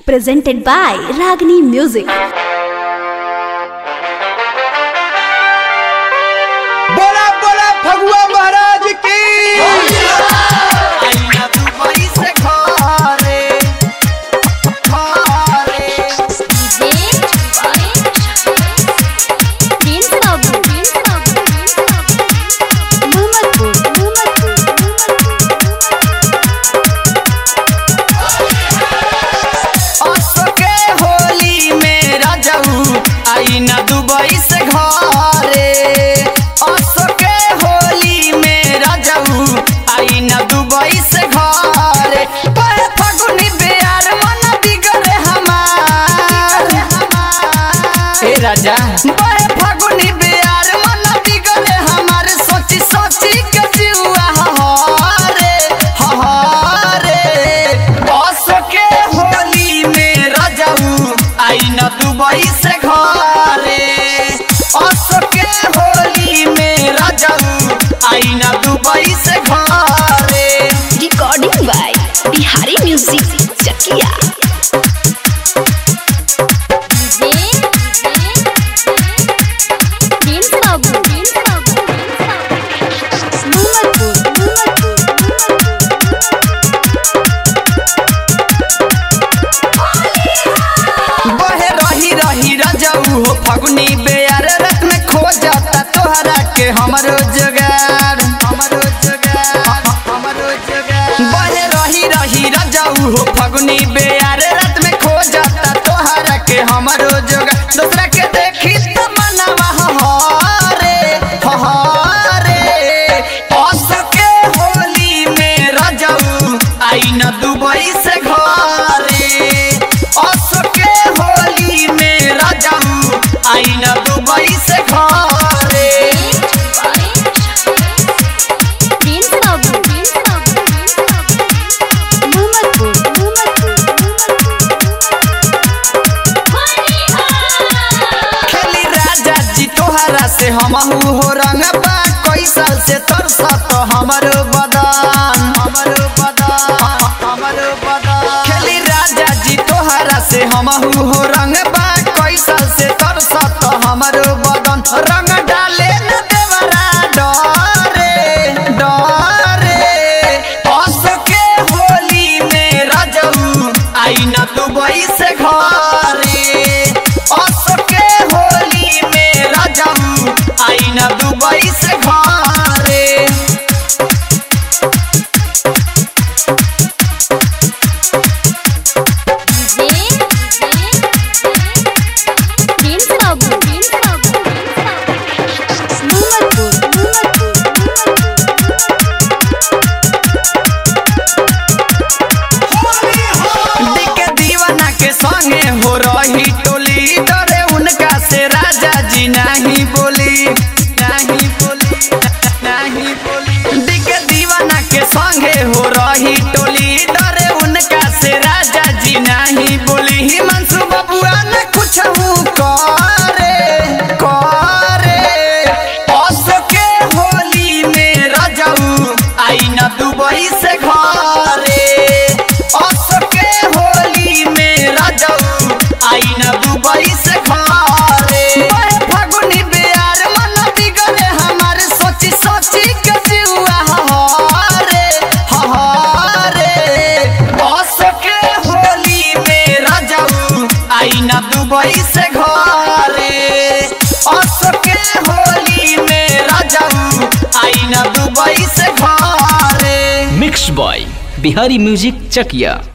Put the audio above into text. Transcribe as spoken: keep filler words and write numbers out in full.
Presented by Ragini Music. बोला बोला भगवा महाराज की ना दुबई से घरे असो के होली में राजाऊ आई ना दुबई से घरे पर फगुनी बेयार मन बिगड़े हमार ए राजा पर फगुनी बेयार मन बिगड़े हमार सोची सोची के जीवा हरे हरे असो के होली में राजाऊ आई ना दुबई से आईना दुबई से घरे Recording by Bihari Music Chakia. बहे रही रही राजाऊ हो फगुनी बेयार रत में खो जाता तोहरा के हमरो जगार हमरो जगार हमरो जगार बहे रही रही राजाऊ हो फगुनी बेयार रत में खो जाता तोहरा के हमरो जगार दूसरा के देखी त मनवा हरे हरे अस के होली में राजाऊ आई ना दुबई से घरे अस के होली में राजाऊ आई ना दुबई से घरे खेली राजा जी तोहरा से हमहू हो रंग बा कई साल से तरसा तो हमरो बदन हमरो बदन हमरो बदन खेली राजा जी तोहरा से हमहू हो रंग बा कई साल से तरसा तो हमरो बदन रंग डाले न देवरा डरे डरे अस के होली में राजाऊ आई ना दुबई से घरे अस के होली में राजाऊ आई ना दुबई से घरे देखे दीवाना के संगे हो रही टोली डरे उनका से राजा जी नहीं बोली नहीं बोली नहीं बोली देखे दीवाना के संगे हो रही टोली डरे उनका से राजा जी नहीं बोली हिमांशु बबुआ ने कुछ करे करे अस के होली में राजाऊ आई ना दुबई से घरे अस के होली में राजाऊ आई ना दुबई से घरे बहे फगुनी बेयार मन बिगड़े हमार सोची सोची के जीवा हरे हरे अस के होली में राजाऊ आई ना दुबई से घरे अस के होली में राजाऊ आई ना दुबई से घरे मिक्स बॉय बिहारी म्यूजिक चकिया।